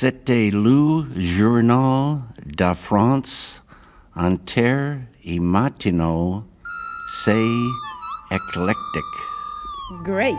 C'était le journal de France entier et matinaux, c'est éclectique. Great.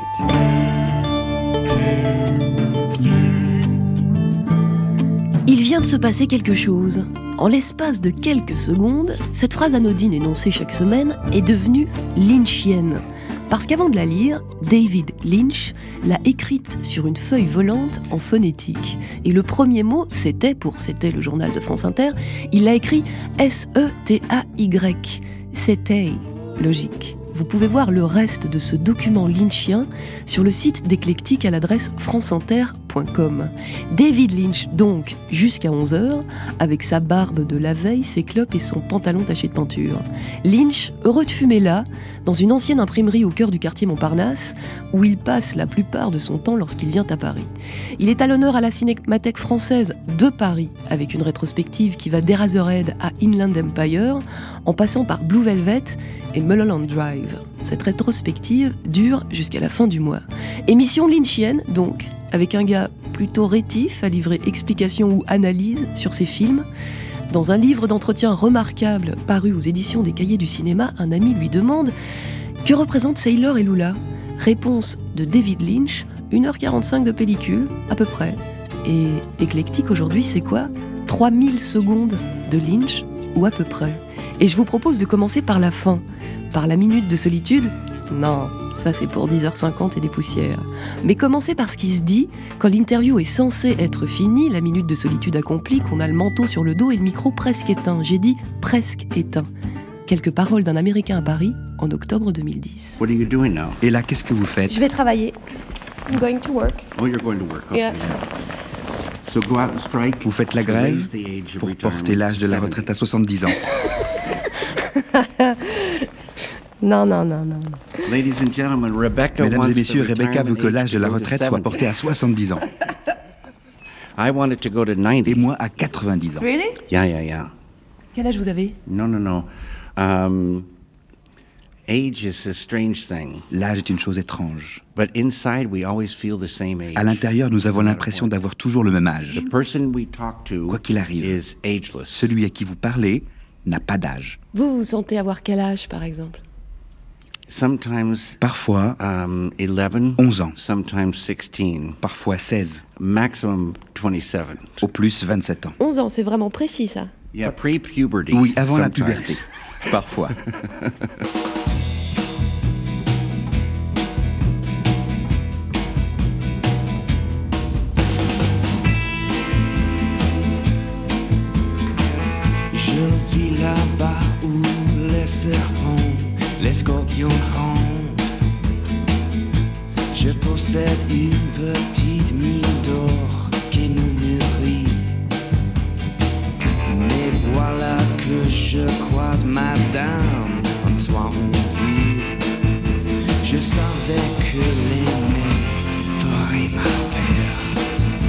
Il vient de se passer quelque chose. En l'espace de quelques secondes, cette phrase anodine énoncée chaque semaine est devenue lynchienne. Parce qu'avant de la lire, David Lynch l'a écrite sur une feuille volante en phonétique. Et le premier mot, C'était le journal de France Inter, il l'a écrit S-E-T-A-Y. C'était logique. Vous pouvez voir le reste de ce document lynchien sur le site d'Éclectique à l'adresse franceinter.com. David Lynch, donc, jusqu'à 11h, avec sa barbe de la veille, ses clopes et son pantalon taché de peinture. Lynch, heureux de fumer là, dans une ancienne imprimerie au cœur du quartier Montparnasse, où il passe la plupart de son temps lorsqu'il vient à Paris. Il est à l'honneur à la Cinémathèque française de Paris, avec une rétrospective qui va d'Eraserhead à Inland Empire, en passant par Blue Velvet et Mulholland Drive. Cette rétrospective dure jusqu'à la fin du mois. Émission lynchienne, donc, avec un gars plutôt rétif à livrer explications ou analyses sur ses films. Dans un livre d'entretien remarquable paru aux éditions des Cahiers du cinéma, un ami lui demande « Que représentent Sailor et Lula ?» Réponse de David Lynch, 1h45 de pellicule, à peu près. Et éclectique aujourd'hui, c'est quoi ? 3000 secondes de Lynch, ou à peu près. Et je vous propose de commencer par la fin, par la minute de solitude. Non, ça c'est pour 10h50 et des poussières. Mais commencer par ce qui se dit quand l'interview est censée être finie, la minute de solitude accomplie, qu'on a le manteau sur le dos et le micro presque éteint. J'ai dit presque éteint. Quelques paroles d'un Américain à Paris en octobre 2010. What are you doing now? Et là, qu'est-ce que vous faites ? Je vais travailler. I'm going to work. Oh, you're going to work. Okay. Yeah. So go out and strike. Vous faites la to grève raise the age of pour retirement porter l'âge de la to retraite à 70 ans. Non. Ladies and gentlemen, Rebecca Mesdames wants et messieurs, the Rebecca veut que retirement l'âge de la age to go to retraite soit 70. porté à 70 ans. I want it to go to 90. Et moi à 90 ans. Really? Yeah. Quel âge vous avez ? No. Age is a strange thing. L'âge est une chose étrange. But inside, we always feel the same age. À l'intérieur, nous avons l'impression d'avoir toujours le même âge. The person we talk to Quoi qu'il arrive, is ageless. celui à qui vous parlez n'a pas d'âge. Vous vous sentez avoir quel âge, par exemple ? Sometimes Parfois, 11, 11 ans. sometimes 16, Parfois 16, maximum 27. au plus 27 ans. 11 ans, c'est vraiment précis ça. Yeah, pre-puberty. Oui, avant la sometimes. puberté. Parfois. Je vis là-bas où les serpents, les scorpions rampent. Je possède une petite mine d'or qui nous nourrit. Mais voilà que je croise madame en soi en vue. Je savais que l'aimer ferait ma perte.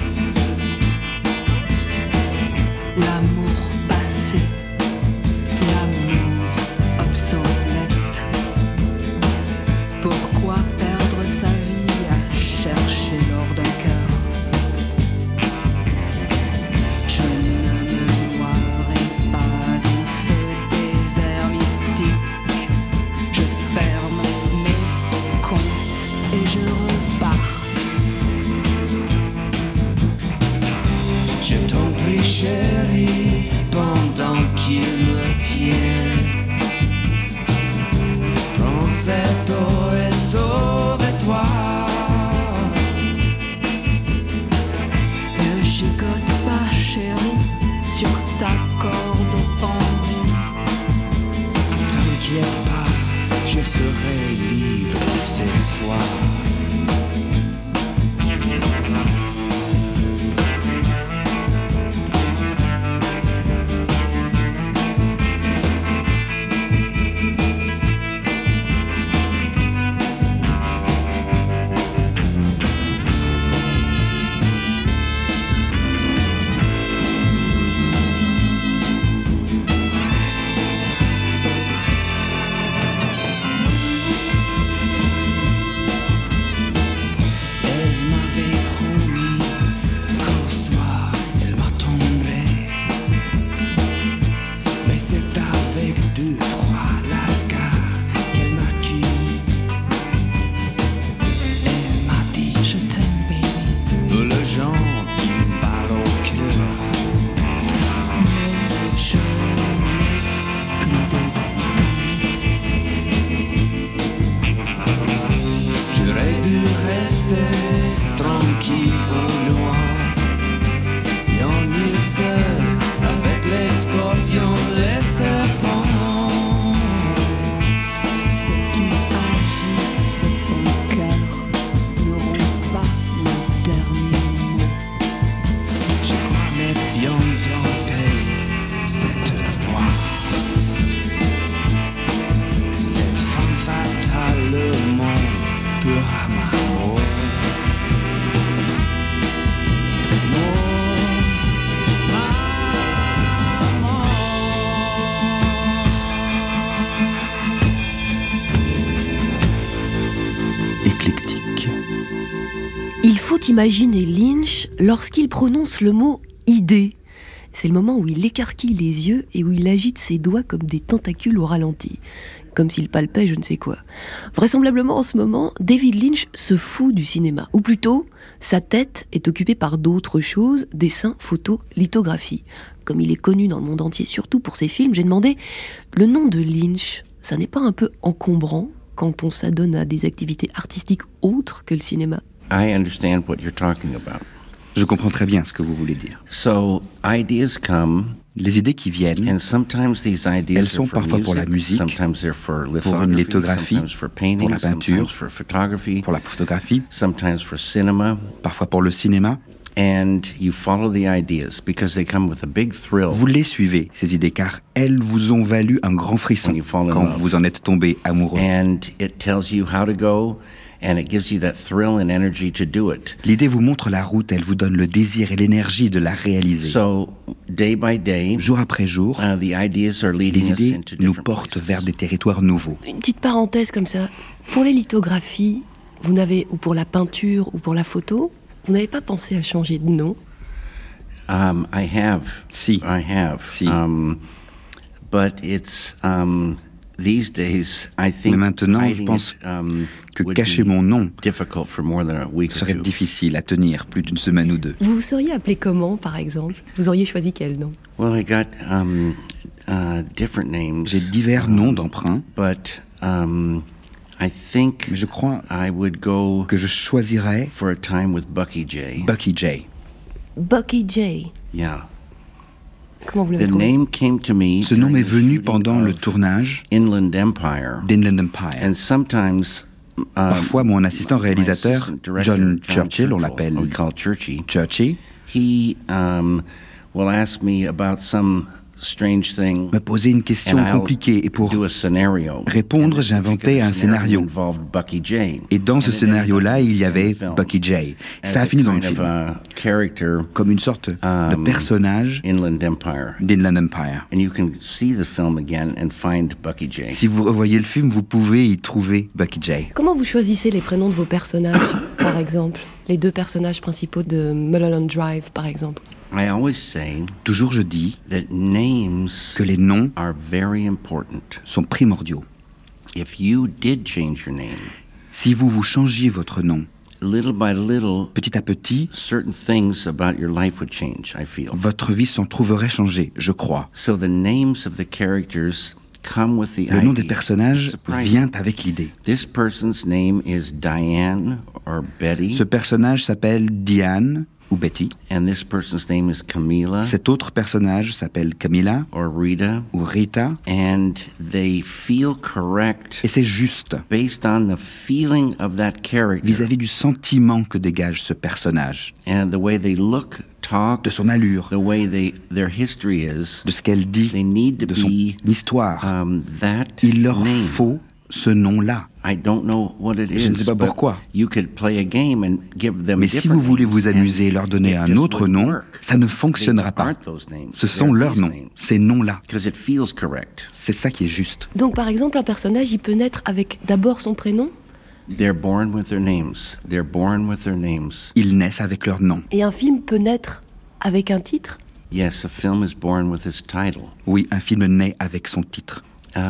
L'amour passé, l'amour obsolète. Pourquoi perdre sa vie à chercher l'or d'un cœur? Je ne me noierai pas dans ce désert mystique. Je ferme mes comptes et je repars. Je t'en prie chérie, pendant qu'il me tient, prends cette eau et sauve-toi. Ne gigote pas chérie sur ta corde pendue. T'inquiète pas, je serai libre ce soir. Il faut imaginer Lynch lorsqu'il prononce le mot « idée ». C'est le moment où il écarquille les yeux et où il agite ses doigts comme des tentacules au ralenti, comme s'il palpait je ne sais quoi. Vraisemblablement en ce moment, David Lynch se fout du cinéma, ou plutôt, sa tête est occupée par d'autres choses, dessins, photos, lithographie. Comme il est connu dans le monde entier, surtout pour ses films, j'ai demandé, le nom de Lynch, ça n'est pas un peu encombrant quand on s'adonne à des activités artistiques autres que le cinéma ? I understand what you're talking about. Je comprends très bien ce que vous voulez dire. So, ideas come, Les idées qui viennent, and sometimes these ideas elles sont are for parfois pour la musique, sometimes they're for pour une lithography, lithographie, sometimes for painting, pour la peinture, sometimes for photography, pour la photographie, sometimes for cinema, parfois pour le cinéma. and you follow the ideas because they come with a big thrill. Vous les suivez, ces idées, car elles vous ont valu un grand frisson When you fall in quand love. vous en êtes tombé amoureux. And it tells you how to go, and it gives you that thrill and energy to do it. L'idée vous montre la route, elle vous donne le désir et l'énergie de la réaliser. So, day by day, Jour après jour, the ideas are les leading us idées into nous different portent places. vers des territoires nouveaux. Une petite parenthèse comme ça. Pour les lithographies, vous n'avez, ou pour la peinture, ou pour la photo, vous n'avez pas pensé à changer de nom ? I have. Si. I have. Si. But it's these days. I think. Mais maintenant, je hiding pense it, que would cacher be mon nom difficult for more than a week or serait two. difficile à tenir plus d'une semaine ou deux. Vous vous seriez appelé comment, par exemple ? Vous auriez choisi quel nom ? Well, I got different names. J'ai divers noms d'emprunt, But I think mais je crois I would go que je choisirais for a time with Bucky J. Bucky J. Bucky J. Yeah. Comment vous l'avez The trouvé ? name came to me. Ce nom during m'est the venu shooting pendant le of tournage Inland Empire. d'Inland Empire. And sometimes Parfois, mon assistant réalisateur, my assistant director, John Churchill, on l'appelle we call Churchy, Churchy, he will ask me about some strange thing. me posait une question and I'll compliquée et pour do a scenario. répondre, And this j'inventais particular un scénario. involved Bucky J. Et dans ce And it ended scénario-là, up il y avait in the film Bucky J. Ça as a fini dans le kind of film, a character comme une sorte de personnage Inland Empire. d'Inland Empire. And you can see the film again and find Bucky J. Si vous revoyez le film, vous pouvez y trouver Bucky J. Comment vous choisissez les prénoms de vos personnages, par exemple ? Les deux personnages principaux de Mulholland Drive, par exemple. I always say Toujours je dis that names que les noms are very important. sont primordiaux. If you did change your name, Si vous changiez votre nom, little by little, petit à petit, certain things about your life would change, I feel. votre vie s'en trouverait changée, je crois. So the names of the characters come with the Le nom des idea. personnages Surprising. vient avec l'idée. This person's name is Diane or Betty, Ce personnage s'appelle Diane ou Betty. and this person's name is Camila Cet autre personnage s'appelle Camilla or Rita, ou Rita. and they feel correct Et c'est juste based on the feeling of that character vis-à-vis du sentiment que dégage ce personnage, and the way they look, talk, de son allure, the way their history is. de ce qu'elle dit, They need to de son be histoire. that Il leur name. faut ce nom-là. I don't know what it is. Je ne sais pas but pourquoi. You could play a game and give them Mais si different vous voulez names vous amuser et and leur donner it un just autre wouldn't nom, work. ça ne fonctionnera They pas. aren't those names. Ce They're sont leurs these noms, names. ces noms-là. Because it feels correct. C'est ça qui est juste. Donc, par exemple, un personnage, il peut naître avec d'abord son prénom They're born with their names. They're born with their names. Ils naissent avec leur nom. et un film peut naître avec un titre. Yes, a film is born with its title. Oui, un film naît avec son titre.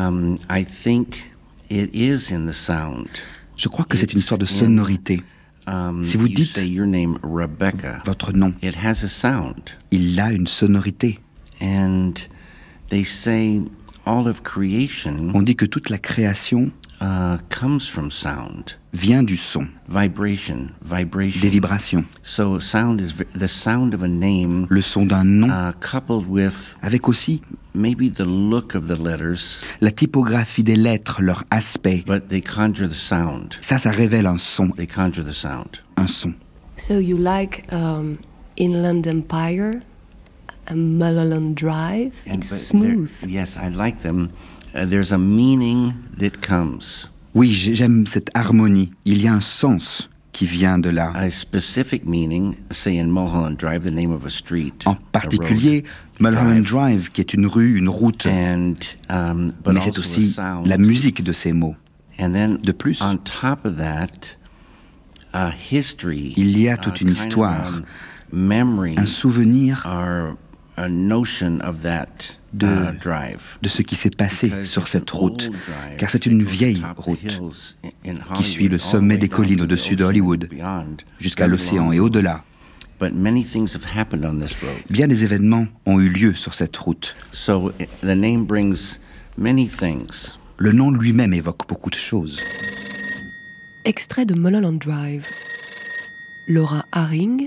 I think it is in the sound. Je crois que c'est une histoire de sonorité. Si vous You dites say your name, Rebecca, votre nom, it has a sound. il a une sonorité. And they say all of creation On dit que toute la création comes from sound, vient du son, vibration. des vibrations. So sound is the sound of a name Le son d'un nom, coupled with avec aussi maybe the look of the letters, la typographie des lettres, leur aspect. but they conjure the sound. Ça révèle un son, They conjure the sound. un son. So you like Inland Empire and Mulholland Drive? And It's but smooth. yes, I like them. There's a meaning that comes, Oui, j'aime cette harmonie. Il y a un sens qui vient de là. a specific meaning. Say in Mulholland Drive, the name of a street, En particulier, Mulholland Drive, qui est une rue, une route. and but Mais c'est also aussi a sound. la musique de ces mots. And then De plus, on top of that, a history. Il y a toute une kind of histoire, memory, un souvenir or a notion of that drive. de ce qui s'est passé Because sur it's cette an route, old drive car c'est that une goes vieille top of route hills in qui suit le Hollywood, all the sommet way des down collines to the au-dessus de ocean and Hollywood, beyond, jusqu'à very l'océan long et road. au-delà. But many things have happened on this road. Bien des événements ont eu lieu sur cette route. So the name brings many things. Le nom lui-même évoque beaucoup de choses. Extrait de Mulholland Drive. Laura Haring,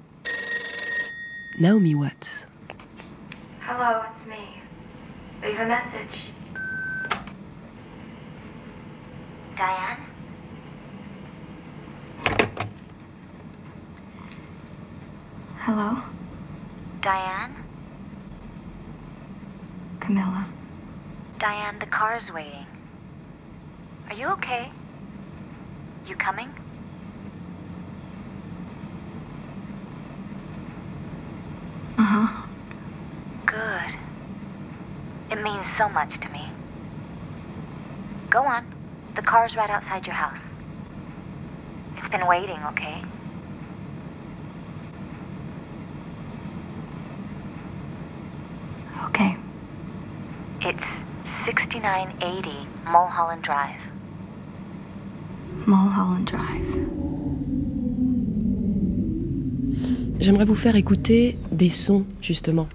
Naomi Watts. Hello, it's me. Leave a message. Diane? Hello, Diane? Camilla. Diane, the car's waiting. Are you okay? You coming? Uh-huh. Good. It means so much to me. Go on. The car's right outside your house. It's been waiting, okay? Okay. It's 6980 Mulholland Drive. Mulholland Drive. J'aimerais vous faire écouter des sons, justement.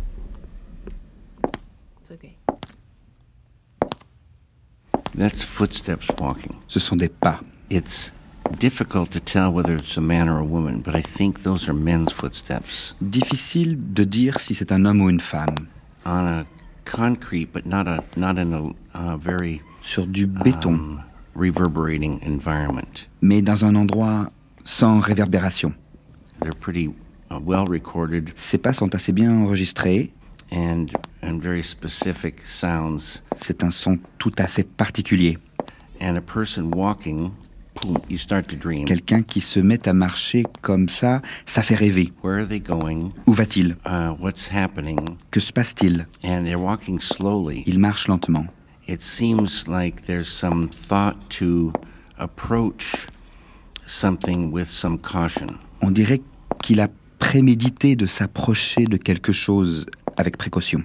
That's footsteps walking. Ce sont des pas. It's difficult to tell whether it's a man or a woman, but I think those are men's footsteps Difficile de dire si c'est un homme ou une femme. on a concrete, but not in a very Sur du béton, reverberating environment. mais dans un endroit sans réverbération. They're pretty well recorded Ces pas sont assez bien enregistrés. and very specific sounds. C'est un son tout à fait particulier. And a person walking, boom, you start to dream. Quelqu'un qui se met à marcher comme ça fait rêver. Where are they going? Où va-t-il? What's happening? Que se passe-t-il? And they're walking slowly. Il marche lentement. It seems like there's some thought to approach something with some caution. On dirait qu'il a prémédité de s'approcher de quelque chose avec précaution.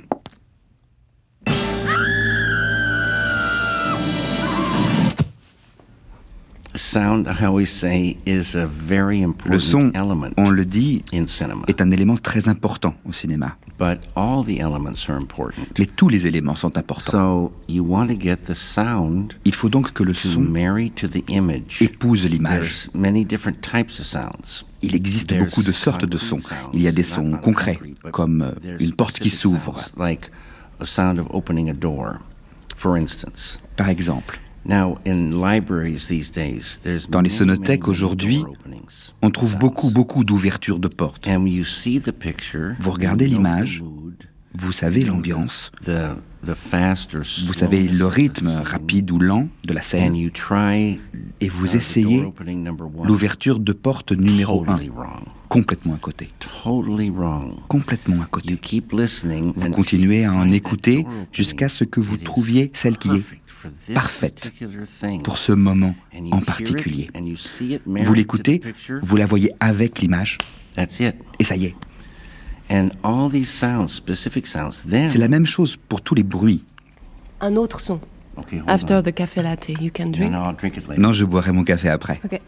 Sound, I always say, is a very Le son, important element on le dit, in cinema. est un élément très important au cinéma. But all the elements are important. Mais tous les éléments sont importants. So you want to get the sound Il faut donc que le to son marry to the image. épouse l'image. There's many different types of sounds. Il existe There's beaucoup de sortes de concrete sons. sounds, Il y a des not sons on concrets, concrete, but comme there's une porte qui specific s'ouvre, sounds, like a sound of opening a door, for instance. par exemple. Now, in libraries these days, there's Dans les many, sonothèques many aujourd'hui, door openings, on trouve sounds. beaucoup d'ouvertures de portes. And when you see the picture, Vous regardez you know l'image, the mood, Vous savez l'ambiance, the fast or vous savez slowness le of the rythme scene, rapide ou lent de la and scène, you try et vous the essayez door opening number one. l'ouverture de porte numéro 1, Totally wrong. complètement à côté. Totally wrong. Complètement à You côté. keep listening Vous until continuez you à en find that écouter door opening jusqu'à ce que vous that is trouviez celle qui est perfect for this parfaite particular thing. pour ce moment And you en hear it particulier. and you see it Vous married to l'écoutez, the picture. vous la voyez avec l'image, That's it. et ça y est. And all these sounds, specific sounds, then C'est la même chose pour tous les bruits. Un autre son. okay, hold After on. the café latte, you can No, drink. no, I'll drink it later. Non, je boirai mon café après. Ok.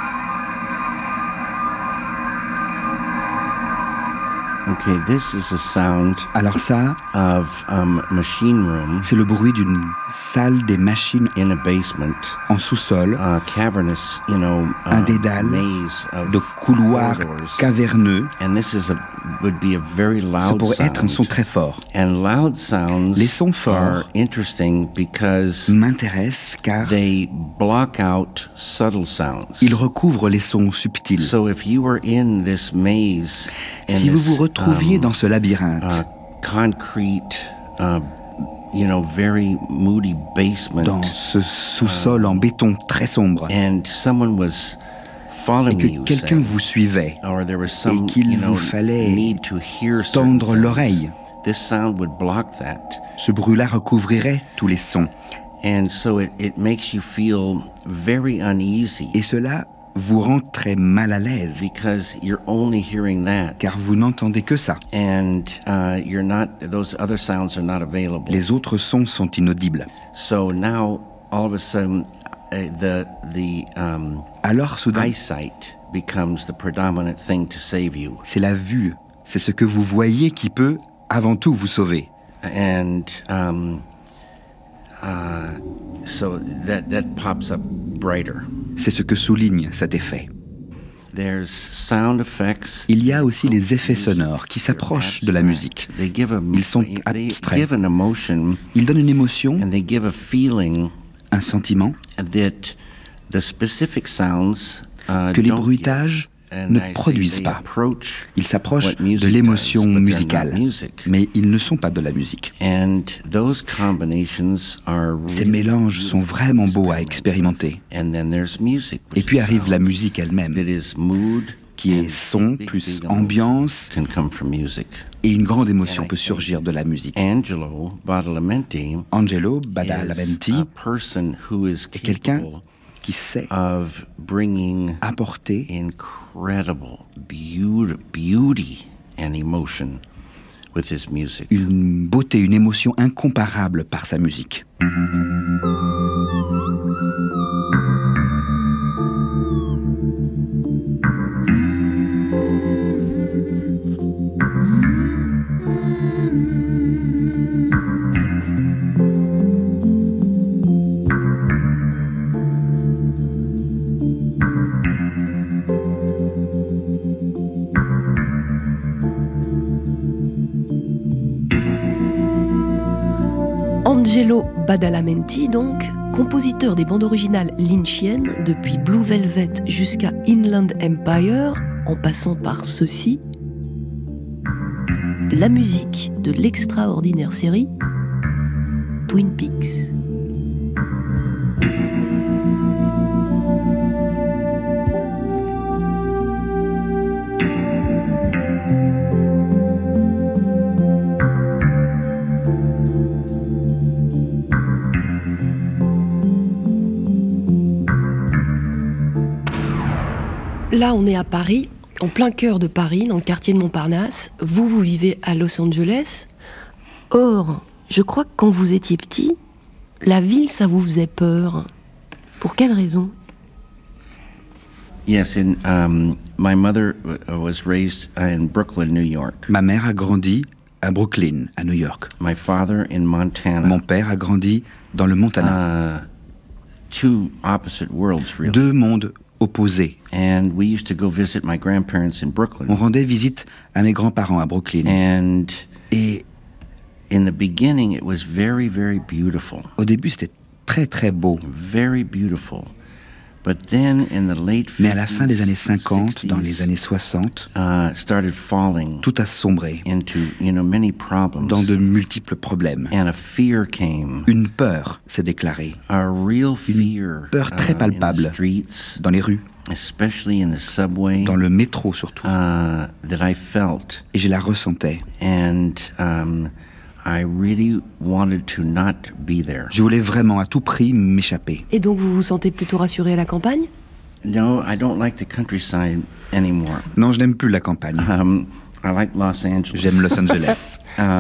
Okay, this is a sound Alors ça, of machine room c'est le bruit d'une salle des machines in a basement, en sous-sol, cavernous, un dédale maze of de couloirs corridors. caverneux. And this would be a very Ça loud pourrait être un son sound. très fort. And loud sounds Les sons forts are interesting because M'intéresse car they block out subtle sounds. il recouvre les sons subtils. So if you were in this maze, in Si vous this, vous retrouviez dans ce labyrinthe, concrete, very moody basement, dans ce sous-sol en béton très sombre, and someone was et following que you, quelqu'un say, vous suivait, or there was some, qu'il vous fallait need to hear certain tendre things, l'oreille. this sound would block that. ce bruit-là recouvrirait tous les sons. And so it makes you feel very uneasy. Et cela vous rend très mal à l'aise, because you're only hearing that. car vous n'entendez que ça. And those other sounds are not available. Les autres sons sont inaudibles. So now, all of a sudden, the Alors soudain, eyesight becomes the predominant thing to save you. c'est la vue, c'est ce que vous voyez qui peut, avant tout, vous sauver. And so that pops up brighter. C'est ce que souligne cet effet. There's sound effects. Il y a aussi les effets sonores qui s'approchent de la musique. Ils sont abstraits. They give an emotion Ils donnent une émotion, and they give a feeling un sentiment that the specific sounds que les don't bruitages give. And ne I say produisent they pas. approach Ils s'approchent what music de l'émotion does, but they're not musicale, music. mais ils ne sont pas de la musique. And those combinations are Ces really mélanges sont beautiful vraiment beaux à experiment expérimenter. with. And then there's music, Et which puis is arrive la sound, musique elle-même, that is mood, qui and est son big, plus big emotion ambiance, can come from music. et une grande émotion peut surgir de la musique. Angelo Badalamenti Angelo is Badalamenti a person who is est quelqu'un capable qui sait of bringing apporter incredible beauty and emotion with his music. une beauté, une émotion incomparable par sa musique. Angelo Badalamenti, donc, compositeur des bandes originales lynchiennes, depuis Blue Velvet jusqu'à Inland Empire, en passant par ceci, la musique de l'extraordinaire série Twin Peaks. Là, on est à Paris, en plein cœur de Paris, dans le quartier de Montparnasse. Vous vivez à Los Angeles. Or, je crois que quand vous étiez petit, la ville, ça vous faisait peur. Pour quelle raison ? Yes, my mother was raised in Brooklyn, New York. Ma mère a grandi à Brooklyn, à New York. My father in Montana. Mon père a grandi dans le Montana. Two opposite worlds, really. Deux mondes opposés. And we used to go visit my grandparents in Brooklyn. On rendait visite à mes grands-parents à Brooklyn. And Et in the beginning, it was very, very beautiful. au début, c'était très très beau. Very beautiful. But then in the late 50s, Mais à la fin des années 50, dans les années 60, started falling tout a sombré into, many problems. dans de multiples problèmes. And a fear came. Une peur s'est déclarée, A real fear. peur très palpable in the streets, dans les rues, especially in the subway, dans le métro surtout. that I felt. Et je la ressentais. And I really wanted to not be there. Je voulais vraiment à tout prix m'échapper. Et donc vous vous sentez plutôt rassuré à la campagne ? No, I don't like the countryside anymore. Non, je n'aime plus la campagne. I like Los Angeles. J'aime Los Angeles.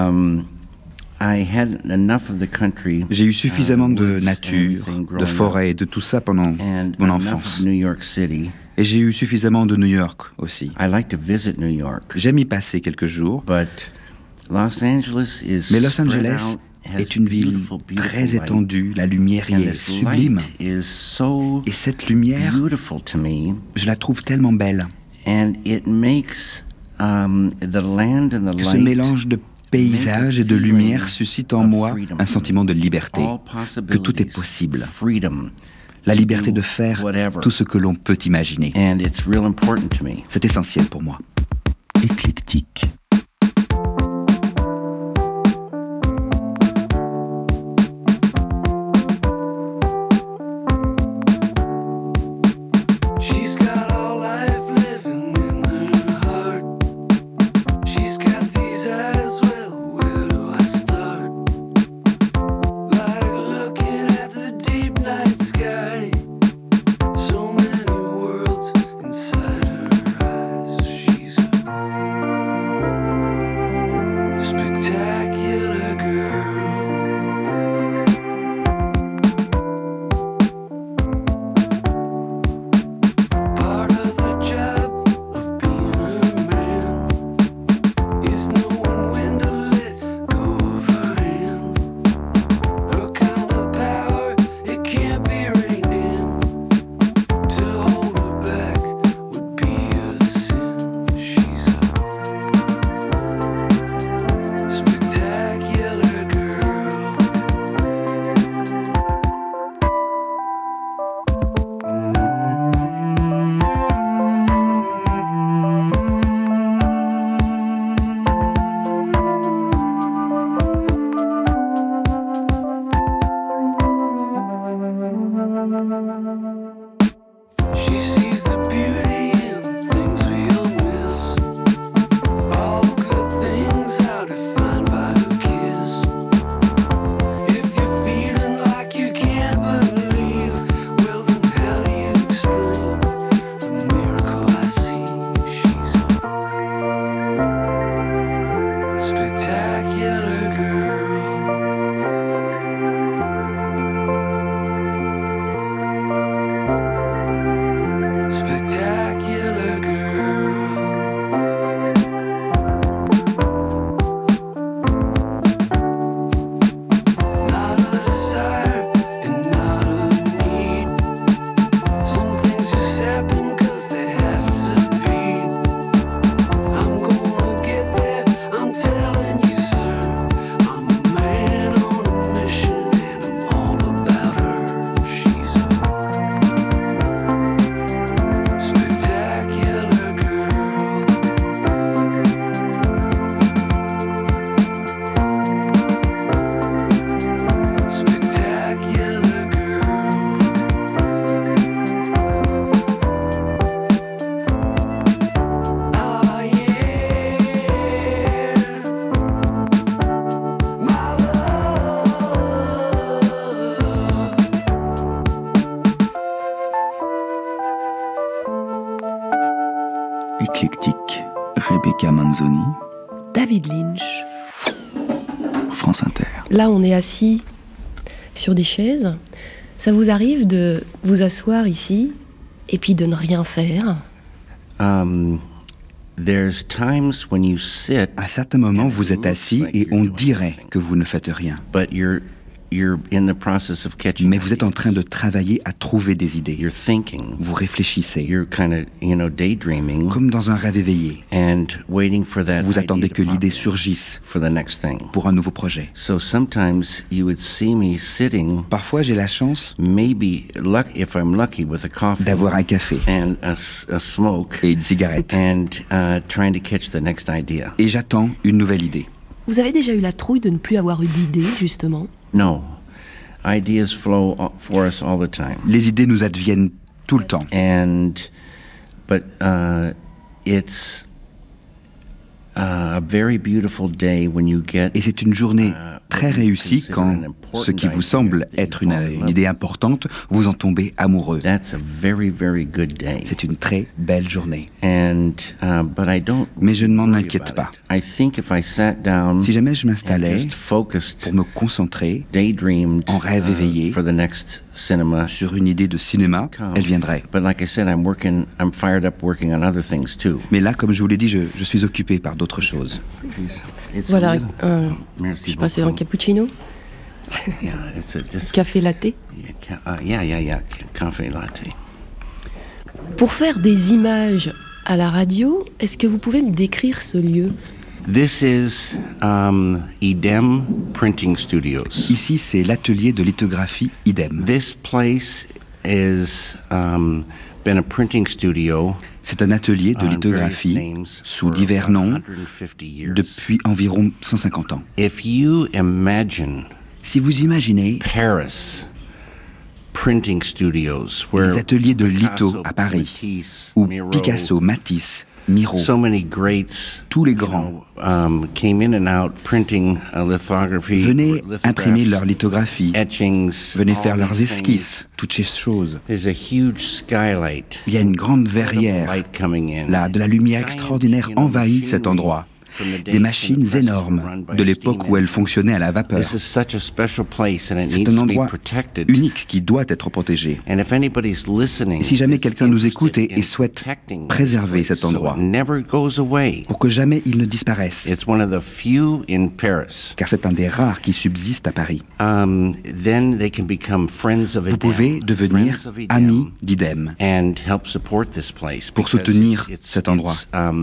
I had enough of the country. J'ai eu suffisamment de woods and nature, everything de growing forêt et de tout ça pendant up, and mon enough enfance. of New York City. Et j'ai eu suffisamment de New York aussi. I like to visit New York, J'aime y passer quelques jours, but Los Angeles is mais Los spread Angeles out, has est une ville beautiful, beautiful très light, étendue. La lumière y and est this sublime. light is so Et cette lumière, beautiful to me, je la trouve tellement belle. and it makes the land and the Que ce light mélange de paysage et de lumière suscite en moi un sentiment de liberté, que tout est possible. Freedom. La liberté de faire tout ce que l'on peut imaginer. And it's real important to me. C'est essentiel pour moi. Éclectique. She's got all life living in her heart. She's got these eyes, well, where do I start? Like looking at the deep night sky. So many worlds Manzoni, David Lynch. France Inter. Là, on est assis sur des chaises. Ça vous arrive de vous asseoir ici et puis de ne rien faire? There's times when you sit, À certains moments, vous êtes assis et on dirait que vous ne faites rien. but you're in the process of catching Mais vous êtes en ideas. train de travailler à trouver des idées. You're thinking. Vous réfléchissez, You're kind of, daydreaming comme dans un rêve éveillé. and waiting for that Vous idea attendez to que pop l'idée in surgisse for the next thing. pour un nouveau projet. So sometimes you would see me sitting, Parfois, j'ai la chance maybe if I'm lucky, with a coffee d'avoir un café and a smoke, et une cigarette. and trying to catch the next idea. Et j'attends une nouvelle idée. Vous avez déjà eu la trouille de ne plus avoir eu d'idée, justement? No, ideas flow for us all the time. Les idées nous adviennent tout le temps. But it's a very beautiful day when you get. Et c'est une journée très réussie quand ce qui vous semble être une idée importante, vous en tombez amoureux. That's a very, very good day. C'est une très belle journée. But I don't. Mais je ne m'en worry inquiète about pas. it. I think if I sat down Si jamais je and m'installais just focused, pour me concentrer daydreamed en rêve éveillé for the next cinema. sur une idée de cinéma, elle viendrait. But like I said, I'm fired up working on other things too. Mais là, comme je vous l'ai dit, je suis occupé par d'autres choses. It's Voilà, a little- je Merci sais pas, c'est un beaucoup. cappuccino? Yeah, it's just Café latte? yeah, coffee latte. Pour faire des images à la radio, est-ce que vous pouvez me décrire ce lieu? This is Idem Printing Studios. Ici, c'est l'atelier de lithographie IDEM. This place is been a printing studio C'est un atelier de on various lithographie names sous for divers about noms 150 years. depuis environ 150 ans. If you imagine Si vous imaginez Paris printing studios where les ateliers de Picasso, litho à Paris, Matisse, où Miro, Picasso, Matisse, Miro, so many greats, tous les you grands know, came in and out printing lithography, venaient lithographs, imprimer leur lithographie, etchings, venaient all faire leurs these esquisses, toutes ces choses. things. There's a huge skylight. Il y a une grande Incredible verrière. light coming in. Là, de la lumière Giant, extraordinaire you know, envahit cet machinery endroit. from the days Des when the machines presses were énormes run by de a l'époque steam où elles engine. fonctionnaient à la vapeur. This is such a special place and it C'est needs un to be endroit protected. unique qui doit être protégé. And if anybody's listening, Et si jamais is quelqu'un nous écoute interested et in souhaite protecting préserver this place cet endroit, so it never goes away. pour que jamais il ne disparaisse, It's one of the few in Paris. car c'est un des rares qui subsiste à Paris. Then they can become friends of Vous Idem, pouvez devenir friends of Idem, amis d'IDEM and help support this place pour because soutenir cet endroit.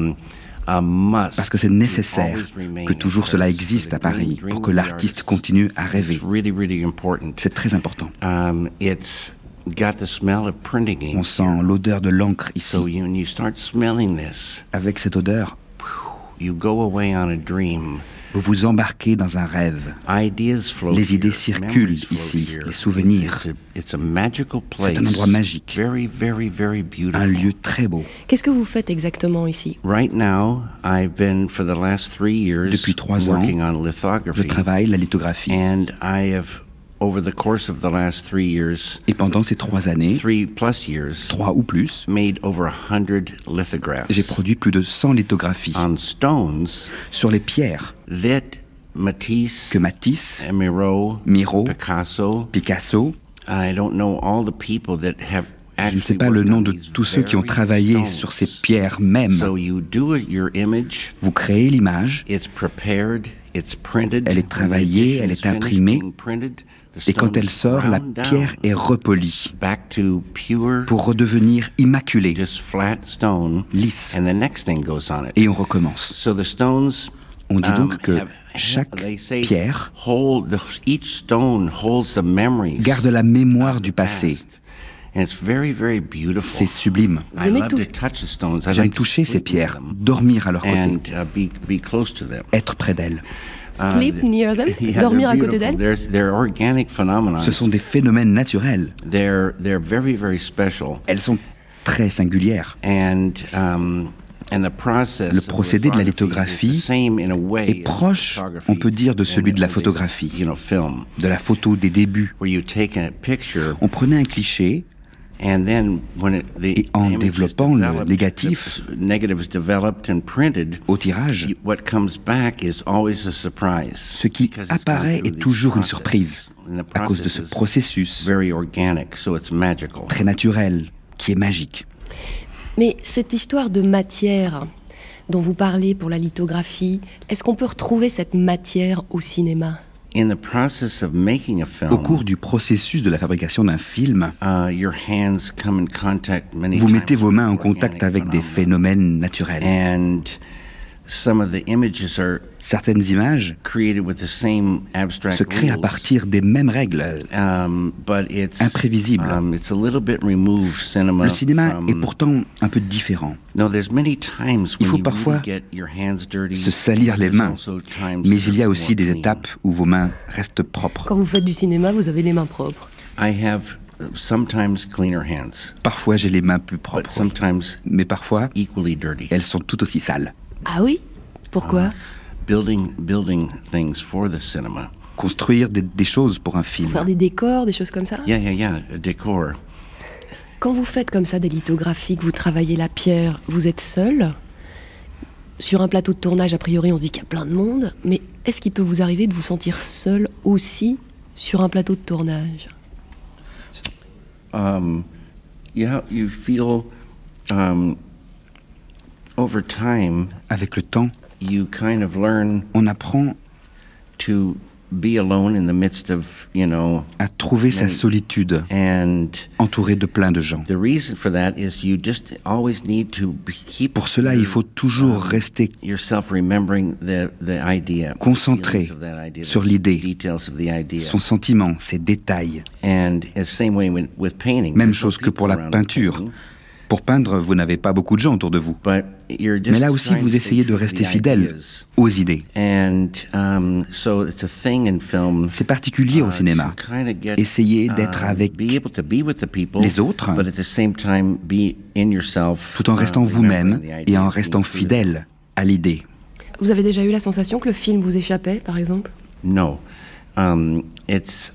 A must parce que c'est to nécessaire always remain que toujours in cela Paris existe for à the dream- Paris dream pour que of the l'artiste artist. continue à rêver. It's really, really important. C'est très important. It's got the smell of printing ink On sent l'odeur de l'encre So ici. when you start smelling this, Avec cette odeur, you go away on a dream. vous vous embarquez dans un rêve. Ideas flow Les idées here, circulent memories flow ici, here. les souvenirs. It's a magical place. C'est un endroit magique. Very, very, very beautiful. Un lieu très beau. Qu'est-ce que vous faites exactement ici? Right now, I've been for the last 3 years Depuis 3 ans, working on Je lithography. travaille la lithographie. And I have, over the course of the last 3 years, Et pendant ces 3 années, 3+ years, 3 ou plus, made over 100 lithographs j'ai produit plus de 100 lithographies on stones sur les pierres that Matisse, que Matisse, Miro, Miro, Picasso. Picasso, I don't know all the people that have je ne sais actually pas le worked nom on de these tous ceux qui ont very travaillé stones. sur ces pierres mêmes. So you do your image. Vous créez l'image, It's prepared. It's printed. Elle est When the travaillée, edition elle is est finished imprimée, being printed, the et quand stone elle is sort, la ground down pierre est repolie back to pure, pour redevenir immaculée, just flat stone, lisse, and the next thing goes on it. et on recommence. So the stones. On dit donc que have- chaque they say pierre each stone holds the memories garde la mémoire of du the passé. past. And it's very, very beautiful. C'est sublime. Vous I aimez love tout- to touch the stones. I J'aime like to toucher ces sleep with pierres, them dormir à leur côté, and be close to them. être près d'elles. Sleep near them? Yeah, Dormir à they're côté beautiful. d'elle? They're organic phenomena. Ce sont des phénomènes naturels. They're very, very special. Elles sont très singulières. And the process Le procédé de la lithographie est proche, on peut dire, de celui de la photographie, film, de la photo des débuts. where you take a picture On prenait un cliché Et en développant le négatif au tirage, ce qui apparaît est toujours une surprise à cause de ce processus très naturel qui est magique. Mais cette histoire de matière dont vous parlez pour la lithographie, est-ce qu'on peut retrouver cette matière au cinéma ? Au cours du processus de la fabrication d'un film, vous mettez vos mains en contact avec des phénomènes naturels. Certaines images se créent à partir des mêmes règles, imprévisibles. Le cinéma est pourtant un peu différent. Il faut parfois se salir les mains, mais il y a aussi des étapes où vos mains restent propres. Quand vous faites du cinéma, vous avez les mains propres. Parfois j'ai les mains plus propres, mais parfois elles sont tout aussi sales. Ah oui ? Pourquoi ? Building things for the cinema. Construire des choses pour un film. Pour faire des décors, des choses comme ça ? Yeah, a décor. Quand vous faites comme ça des lithographies, que vous travaillez la pierre, vous êtes seul ? Sur un plateau de tournage, a priori, on se dit qu'il y a plein de monde, mais est-ce qu'il peut vous arriver de vous sentir seul aussi sur un plateau de tournage ? Yeah, you feel... over time, avec le temps, you kind of learn on apprend to be alone in the midst of, à trouver sa solitude, entouré de plein de gens. The reason for that is you just always need to keep. Pour cela, il faut toujours rester concentré sur l'idée, son sentiment, ses détails. And same way with painting. Même chose que pour la peinture. Pour peindre, vous n'avez pas beaucoup de gens autour de vous. Mais là aussi, vous essayez de rester fidèle aux idées. C'est particulier au cinéma. Essayez d'être avec les autres, tout en restant vous-même et en restant fidèle à l'idée. Vous avez déjà eu la sensation que le film vous échappait, par exemple ? No. It's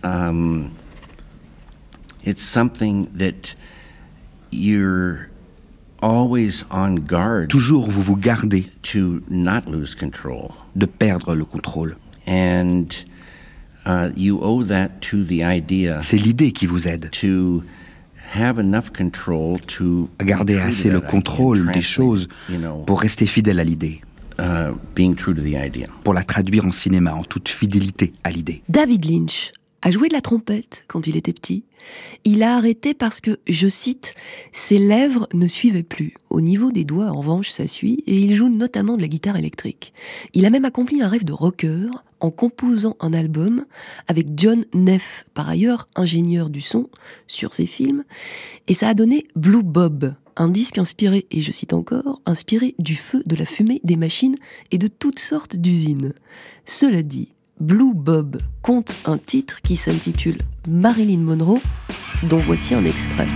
something that you're always on guard. Toujours vous vous gardez to not lose control. De perdre le contrôle. And you owe that to the idea. C'est l'idée qui vous aide. To have enough control to garder assez le contrôle des choses pour rester fidèle à l'idée. Being true to the idea. Pour la traduire en cinéma en toute fidélité à l'idée. David Lynch a joué de la trompette quand il était petit. Il a arrêté parce que, je cite, « ses lèvres ne suivaient plus. Au niveau des doigts, en revanche, ça suit, et il joue notamment de la guitare électrique. Il a même accompli un rêve de rocker en composant un album avec John Neff, par ailleurs ingénieur du son, sur ses films, et ça a donné Blue Bob, un disque inspiré, et je cite encore, inspiré du feu, de la fumée, des machines et de toutes sortes d'usines. Cela dit, Blue Bob compte un titre qui s'intitule Marilyn Monroe, dont voici un extrait.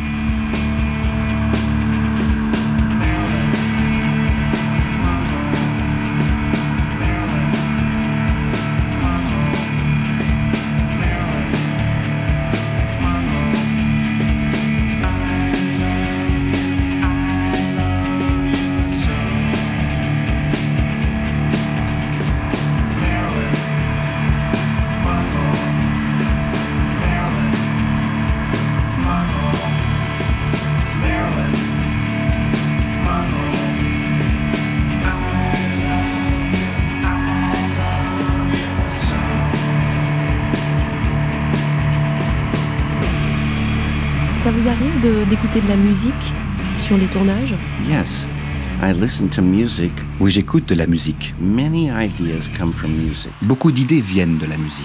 Ça vous arrive d'écouter de la musique sur les tournages ? Yes, I listen to music. Oui, j'écoute de la musique. Many ideas come from music. Beaucoup d'idées viennent de la musique.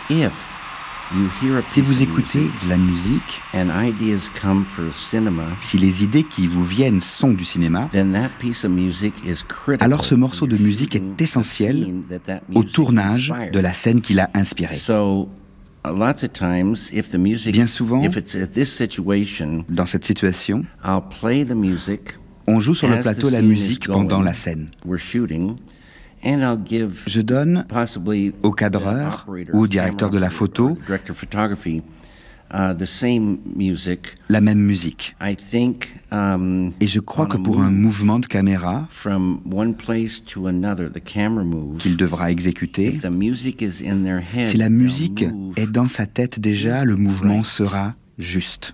Si vous écoutez de la musique, and ideas come for cinema, si les idées qui vous viennent sont du cinéma, then that piece of music is critical. Alors ce morceau de musique est essentiel au tournage de la scène qui l'a inspiré. Bien souvent, dans cette situation, on joue sur le plateau la musique pendant la scène. Je donne au cadreur ou au directeur de la photo la même musique. Et je crois que pour un mouvement de caméra qu'il devra exécuter, si la musique est dans sa tête déjà, le mouvement sera juste.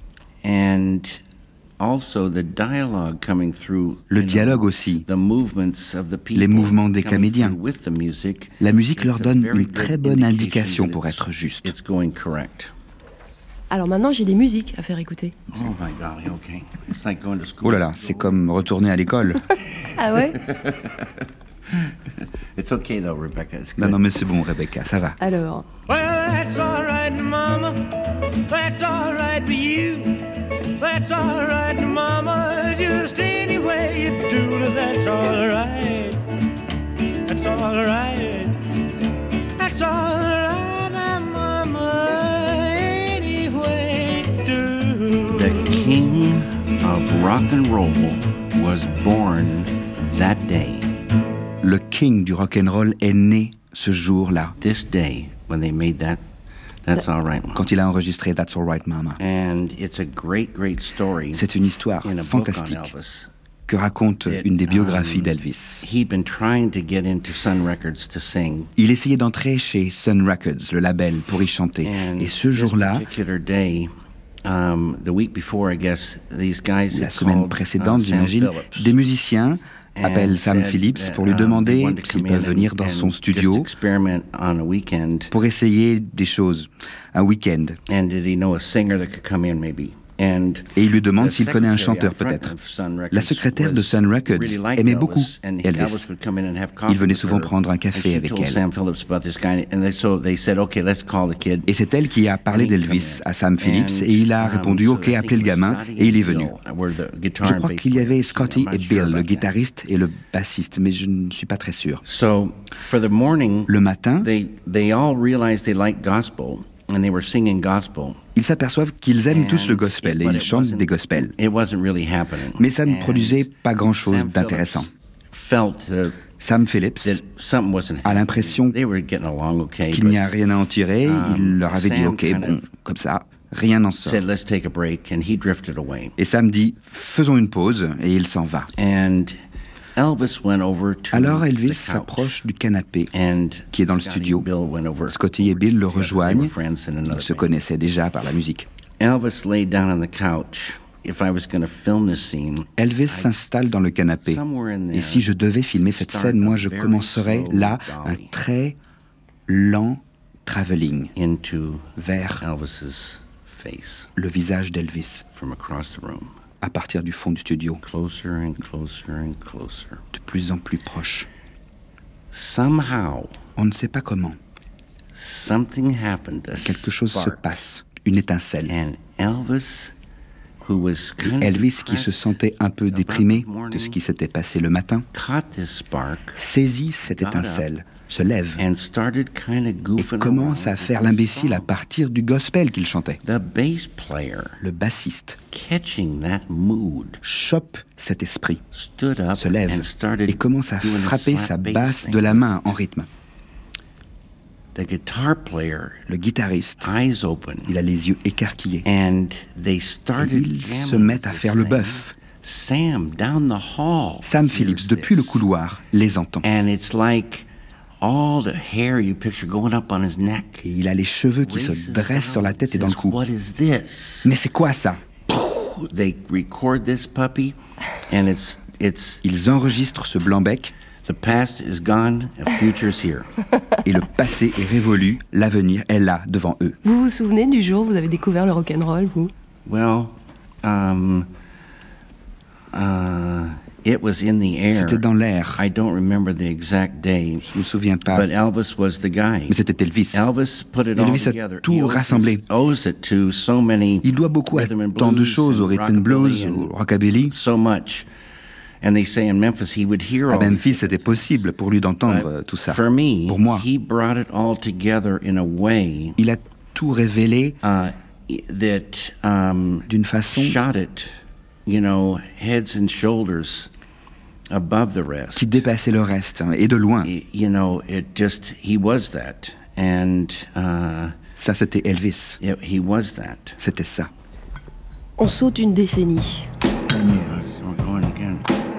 Le dialogue aussi, les mouvements des comédiens. La musique leur donne une très bonne indication pour être juste. Alors maintenant, j'ai des musiques à faire écouter. Oh là là, c'est comme retourner à l'école. Ah ouais? Non, mais c'est bon, Rebecca, ça va. Alors. Well, that's all right, Mama. That's all right for you. That's all right, Mama. Just any way you do it, that's all right. That's all right. That's all right, Mama. Any way you do. The king of rock and roll was born that day. Le king du rock and roll est né ce jour-là. This day, when they made that, That's All Right Mama. Quand il a enregistré That's All Right Mama. And it's a great story. C'est une histoire fantastique que raconte une des biographies d'Elvis. He'd been trying to get into Sun Records to sing. Il essayait d'entrer chez Sun Records, le label, pour y chanter. Et ce jour-là, la semaine précédente, j'imagine, des musiciens appelle Sam Phillips pour lui demander s'ils peuvent venir dans son studio pour essayer des choses, un week-end. Et il lui demande s'il connaît un chanteur peut-être. La secrétaire de Sun Records aimait beaucoup Elvis. Il venait souvent prendre un café avec elle. Et c'est elle qui a parlé d'Elvis à Sam Phillips et il a répondu « Ok, appelez le gamin » et il est venu. Je crois qu'il y avait Scotty et Bill, le guitariste et le bassiste, mais je ne suis pas très sûr. Le matin, ils s'aperçoivent qu'ils aiment tous le gospel et ils chantent des gospels. Mais ça ne produisait pas grand-chose d'intéressant. Sam Phillips a l'impression qu'il n'y a rien à en tirer. Il leur avait dit « Ok, bon, comme ça, rien n'en sort. » Et Sam dit « Faisons une pause » et il s'en va. Alors Elvis s'approche du canapé qui est dans le studio. Scotty et Bill le rejoignent. Ils se connaissaient déjà par la musique. Elvis s'installe dans le canapé. Et si je devais filmer cette scène, moi je commencerais là un très lent travelling vers le visage d'Elvis. À partir du fond du studio, de plus en plus proche. On ne sait pas comment. Quelque chose se passe, une étincelle. Et Elvis, qui se sentait un peu déprimé de ce qui s'était passé le matin, saisit cette étincelle, se lève et commence à faire l'imbécile à partir du gospel qu'il chantait. Le bassiste chope cet esprit, se lève et commence à frapper sa basse de la main en rythme. Le guitariste, il a les yeux écarquillés et ils se mettent à faire le bœuf. Sam Phillips, depuis le couloir, les entend. Et il a les cheveux qui se dressent sur la tête et dans le cou. Mais c'est quoi ça? Ils enregistrent ce blanc-bec. Et le passé est révolu, l'avenir est là, devant eux. Vous vous souvenez du jour où vous avez découvert le rock'n'roll, vous? C'était dans l'air. Je ne me souviens pas. Mais c'était Elvis. Elvis a tout rassemblé. Il doit beaucoup à tant de choses, au rhythm and blues, au rockabilly. À Memphis, c'était possible pour lui d'entendre tout ça. Pour moi, il a tout révélé d'une façon qui dépassait le reste, et de loin. Ça, c'était Elvis. Yeah, he was that. C'était ça. On saute une décennie. Yes, we're going again.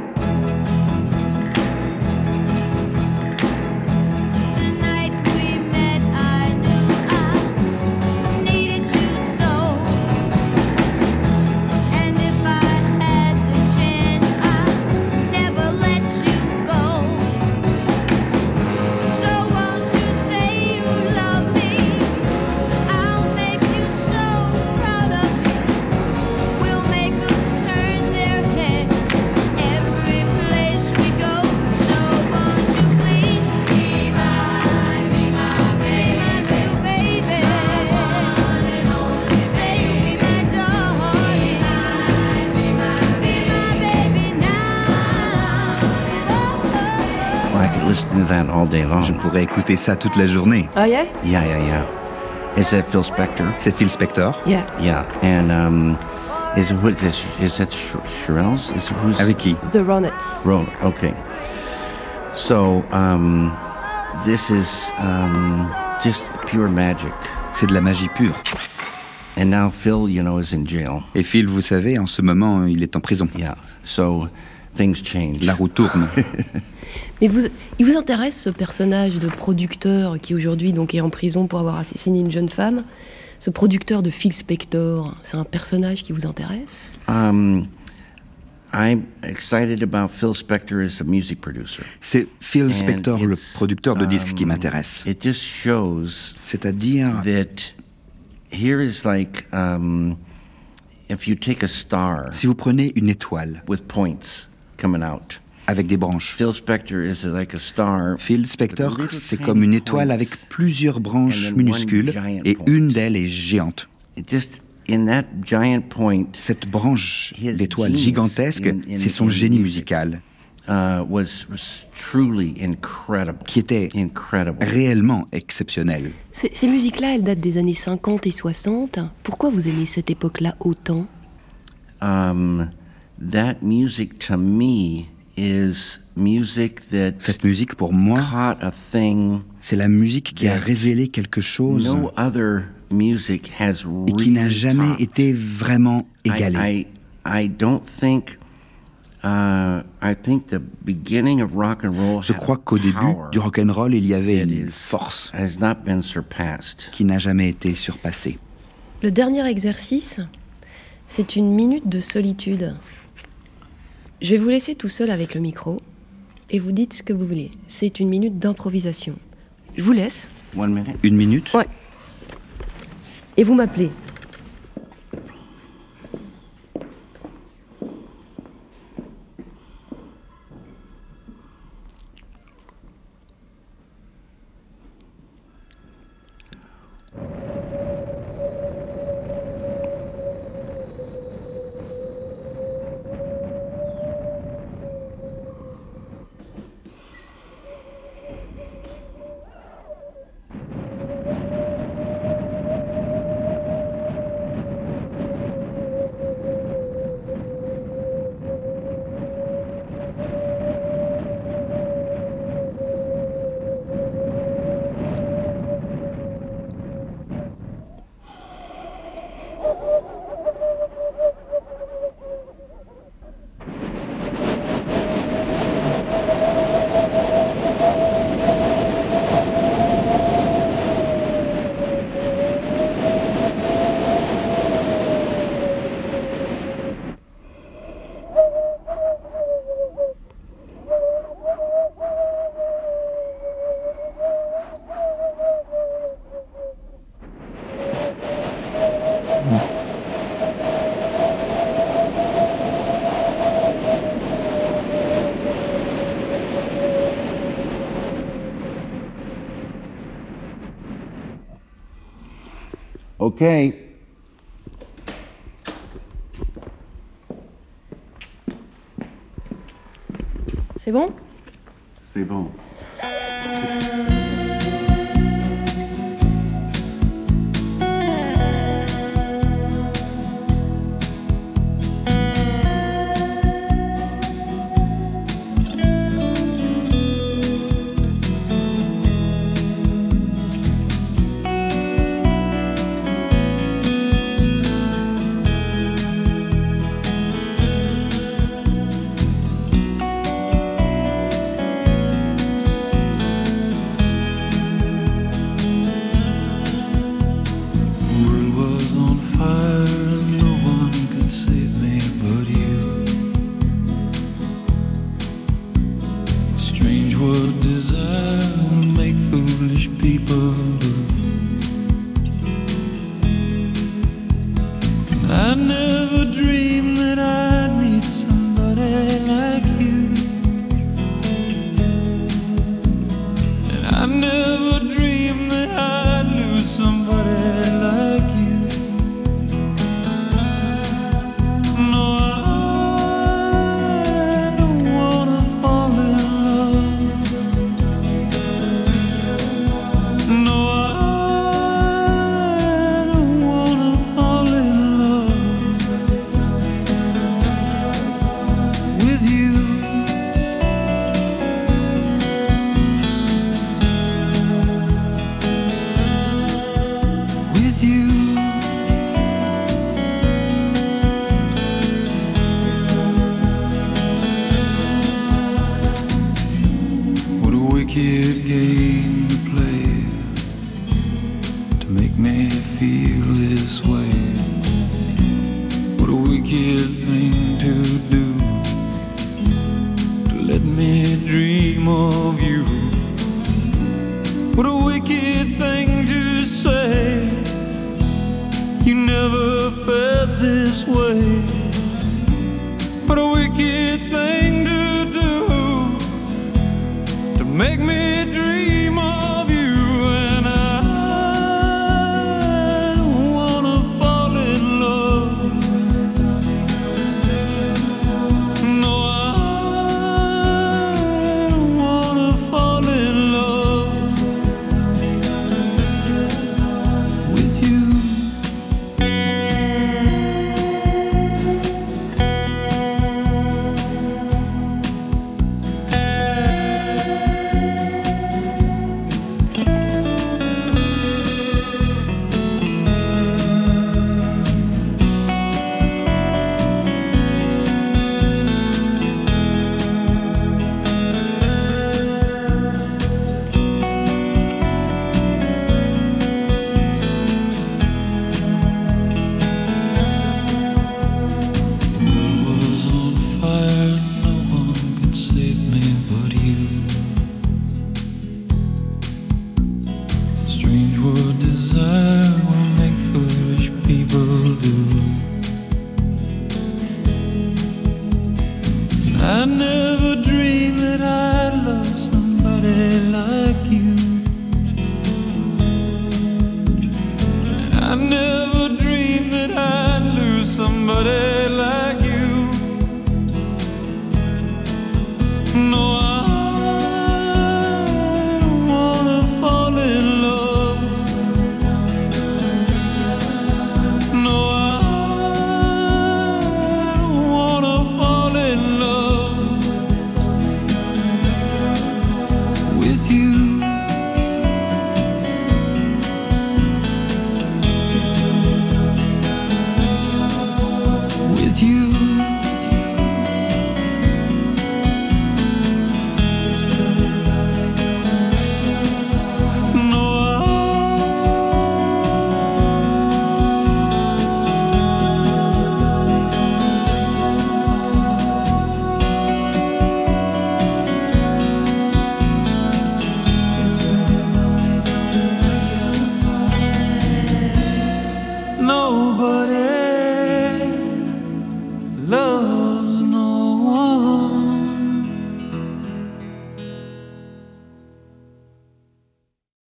Je pourrais écouter ça toute la journée. Oh yeah? Yeah. Is that Phil Spector? C'est Phil Spector. Yeah. Yeah, and is that Shirelles? Who's avec qui? The Ronettes. Okay. So this is just pure magic. C'est de la magie pure. And now Phil, is in jail. Et Phil, vous savez, en ce moment, il est en prison. Yeah. So things change. La roue tourne. Mais il vous intéresse ce personnage de producteur qui aujourd'hui donc est en prison pour avoir assassiné une jeune femme? Ce producteur de Phil Spector, c'est un personnage qui vous intéresse? I'm excited about Phil Spector as a music producer. C'est Phil Spector, le producteur de disques, qui m'intéresse. It just shows c'est-à-dire that here is like if you take a star. Si vous prenez une étoile with points coming out. Avec des branches. Phil Spector is like a star. Phil Spector, c'est comme une étoile avec plusieurs branches minuscules et une d'elles est géante. Cette branche d'étoile gigantesque, c'est son génie musical. Qui était réellement exceptionnel. Ces musiques-là, elles datent des années 50 et 60. Pourquoi vous aimez cette époque-là autant? That music to me is music that cette musique pour moi, c'est la musique qui a révélé quelque chose no other music has et qui n'a jamais été vraiment égalée. I don't think I think the beginning of rock and roll. Je crois qu'au début du rock and roll, il y avait une force qui n'a jamais été surpassée. Le dernier exercice, c'est une minute de solitude. Je vais vous laisser tout seul avec le micro et vous dites ce que vous voulez. C'est une minute d'improvisation. Je vous laisse. 1 minute. Une minute? Ouais. Et vous m'appelez. Okay. C'est bon? C'est bon. do. I never dreamed that I'd meet somebody like you, and I never dreamed that I'd lose somebody like you. No, I don't wanna fall in love. No, I don't wanna fall in love with you. With you. What a wicked game to play to make me feel this way. What a wicked thing to do to let me dream of you. What a wicked thing to say. You never felt this way. What a wicked thing to do to make me dream of you. And I don't wanna fall in love. No, I don't wanna fall in love with you. The world was on fire, no one could save me but you. Strange what desire will make foolish people do. I never dreamed that I'd love somebody like you. I never dreamed that I'd lose somebody